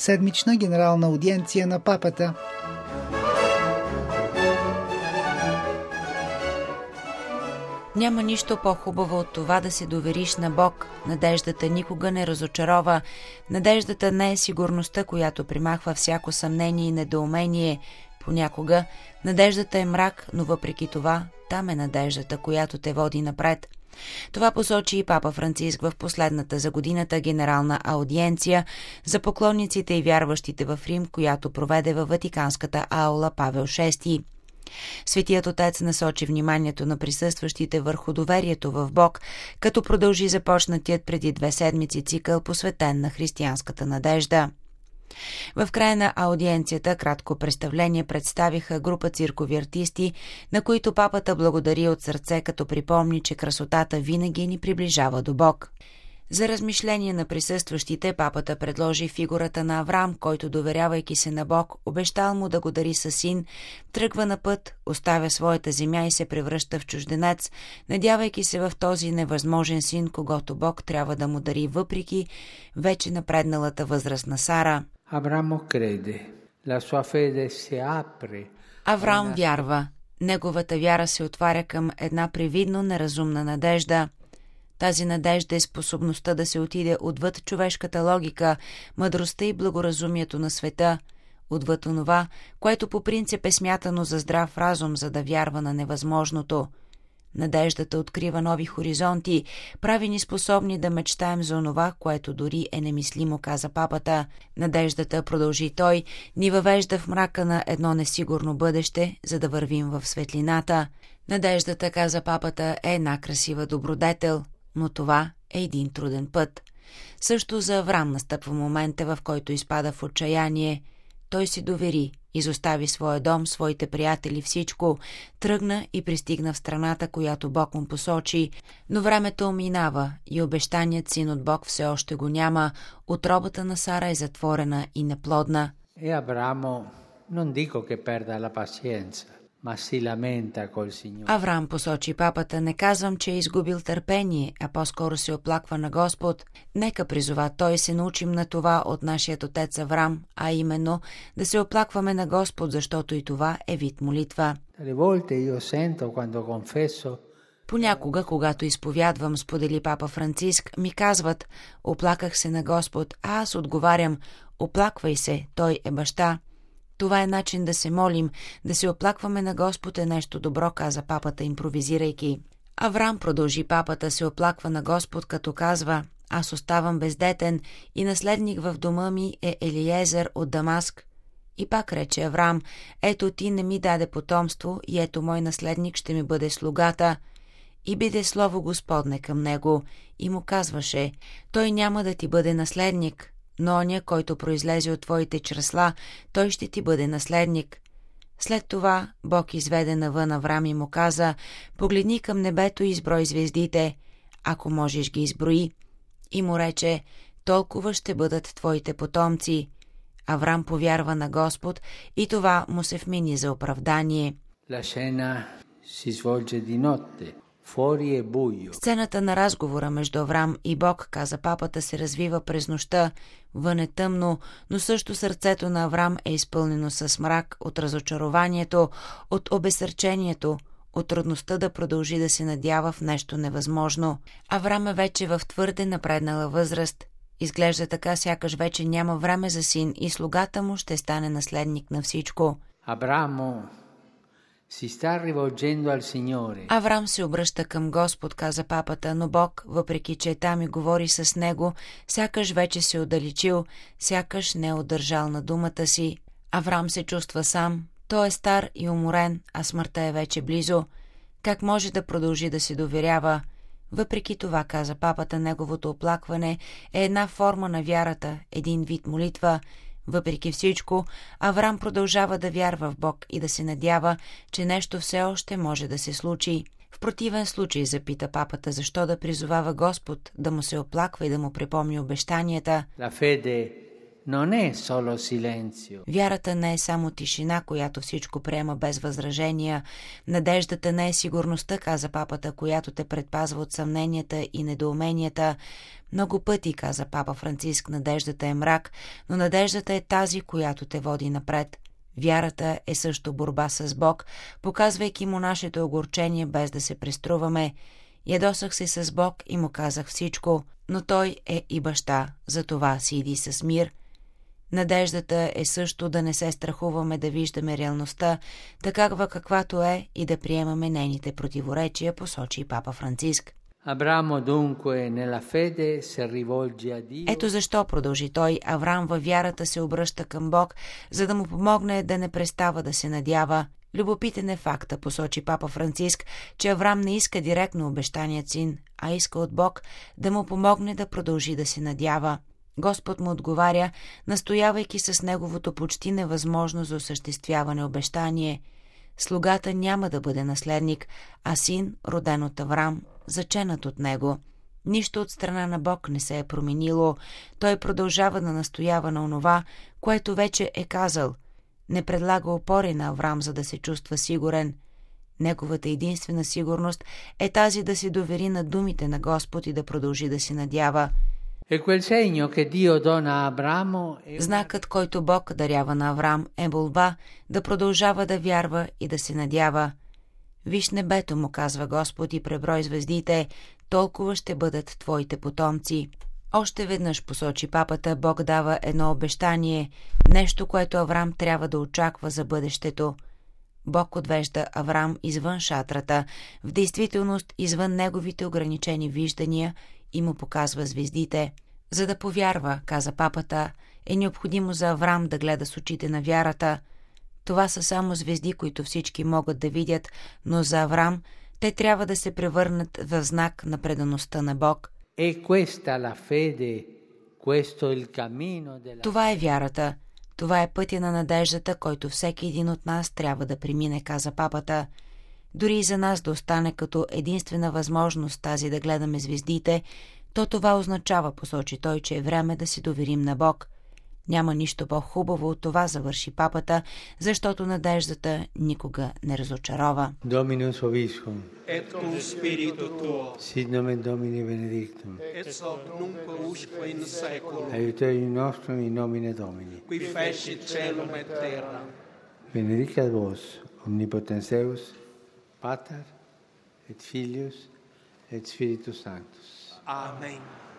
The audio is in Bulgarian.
седмична генерална аудиенция на папата. Няма нищо по-хубаво от това да се довериш на Бог. Надеждата никога не разочарова. Надеждата не е сигурността, която примахва всяко съмнение и недоумение. Понякога надеждата е мрак, но въпреки това там е надеждата, която те води напред. Това посочи и папа Франциск в последната за годината генерална аудиенция за поклонниците и вярващите в Рим, която проведе във Ватиканската аула Павел VI. Светият отец насочи вниманието на присъстващите върху доверието в Бог, като продължи започнатият преди 2 седмици цикъл, посветен на християнската надежда. В края на аудиенцията кратко представление представиха група циркови артисти, на които папата благодари от сърце, като припомни, че красотата винаги ни приближава до Бог. За размишление на присъстващите папата предложи фигурата на Авраам, който, доверявайки се на Бог, обещал му да го дари със син, тръгва на път, оставя своята земя и се превръща в чужденец, надявайки се в този невъзможен син, когото Бог трябва да му дари въпреки вече напредналата възраст на Сара. Авраам вярва. Неговата вяра се отваря към една привидно неразумна надежда. Тази надежда е способността да се отиде отвъд човешката логика, мъдростта и благоразумието на света, отвъд онова, което по принцип е смятано за здрав разум, за да вярва на невъзможното. Надеждата открива нови хоризонти, прави ни способни да мечтаем за онова, което дори е немислимо, каза папата. Надеждата, продължи той, ни въвежда в мрака на едно несигурно бъдеще, за да вървим в светлината. Надеждата, каза папата, е една красива добродетел, но това е един труден път. Също за Авраам настъпва момента, в който изпада в отчаяние. Той си довери, изостави своя дом, своите приятели, всичко, тръгна и пристигна в страната, която Бог му посочи, но времето минава и обещаният син от Бог все още го няма, утробата на Сара е затворена и неплодна. Авраам, посочи папата, не казвам, че е изгубил търпение, а по-скоро се оплаква на Господ. Нека, призова той, се научим на това от нашият отец Авраам, а именно да се оплакваме на Господ, защото и това е вид молитва. Понякога, когато изповядвам, сподели папа Франциск, ми казват: оплаках се на Господ, а аз отговарям: оплаквай се, той е баща. Това е начин да се молим, да се оплакваме на Господ е нещо добро, каза папата, импровизирайки. Авраам, продължи папата, се оплаква на Господ, като казва: аз оставам бездетен и наследник в дома ми е Елиезер от Дамаск. И пак рече Авраам: ето ти не ми даде потомство и ето мой наследник ще ми бъде слугата. И биде слово Господне към него и му казваше: той няма да ти бъде наследник, но оня, който произлезе от твоите чресла, той ще ти бъде наследник. След това Бог изведе навън Авраам и му каза: погледни към небето и изброй звездите, ако можеш ги изброи. И му рече: толкова ще бъдат твоите потомци. Авраам повярва на Господ и това му се вмени за оправдание. Сцената на разговора между Авраам и Бог, каза папата, се развива през нощта. Вън е тъмно, но също сърцето на Авраам е изпълнено с мрак от разочарованието, от обезсърчението, от трудността да продължи да се надява в нещо невъзможно. Авраам е вече в твърде напреднала възраст. Изглежда така, сякаш вече няма време за син и слугата му ще стане наследник на всичко. Авраам се обръща към Господ, каза папата, но Бог, въпреки че там и говори с него, сякаш вече се отдалечил, сякаш не е удържал на думата си. Авраам се чувства сам, той е стар и уморен, а смъртта е вече близо. Как може да продължи да се доверява? Въпреки това, каза папата, неговото оплакване е една форма на вярата, един вид молитва. Въпреки всичко, Авраам продължава да вярва в Бог и да се надява, че нещо все още може да се случи. В противен случай, запита папата, защо да призовава Господ да му се оплаква и да му припомни обещанията. non è solo silenzio. Вярата не е само тишина, която всичко приема без възражения. Надеждата не е сигурността, каза папата, която те предпазва от съмненията и недоуменията. Много пъти, каза папа Франциск, надеждата е мрак, но надеждата е тази, която те води напред. Вярата е също борба с Бог, показвайки му нашето огорчение, без да се преструваме. Ядосах се с Бог и му казах всичко, но Той е и баща, затова си иди с мир. Надеждата е също да не се страхуваме да виждаме реалността, такава каквато е, и да приемаме нейните противоречия, посочи папа Франциск. Ето защо, продължи той, Авраам във вярата се обръща към Бог, за да му помогне да не престава да се надява. Любопитен е факта, посочи папа Франциск, че Авраам не иска директно обещаният син, а иска от Бог да му помогне да продължи да се надява. Господ му отговаря, настоявайки с неговото почти невъзможно за осъществяване обещание. Слугата няма да бъде наследник, а син, роден от Авраам, заченат от него. Нищо от страна на Бог не се е променило. Той продължава да настоява на онова, което вече е казал. Не предлага опори на Авраам, за да се чувства сигурен. Неговата единствена сигурност е тази да се довери на думите на Господ и да продължи да се надява. Знакът, който Бог дарява на Авраам, е молба да продължава да вярва и да се надява. Виж небето, му казва Господ, и преброй звездите, толкова ще бъдат твоите потомци. Още веднъж, посочи папата, Бог дава едно обещание, нещо, което Авраам трябва да очаква за бъдещето. Бог отвежда Авраам извън шатрата, в действителност извън неговите ограничени виждания, и му показва звездите. За да повярва, каза папата, е необходимо за Авраам да гледа с очите на вярата. Това са само звезди, които всички могат да видят, но за Авраам те трябва да се превърнат в знак на предаността на Бог. Това е вярата. Това е пътя на надеждата, който всеки един от нас трябва да премине, каза папата. Дори и за нас да остане като единствена възможност тази да гледаме звездите, то това означава, посочи той, че е време да се доверим на Бог. Няма нищо по-хубаво от това, завърши папата, защото надеждата никога не разочарова. Dominus vobiscum. Et cum spiritu tuo. Sit nomen Domini benedictum. Et hoc nunc usque in saeculum. Aiuterium nostrum in nomine Domini. Qui fecit caelum et terra. Benedicat vos, omnipotens Deus, Pater, et Filius, et Spiritus Sanctus. Amen.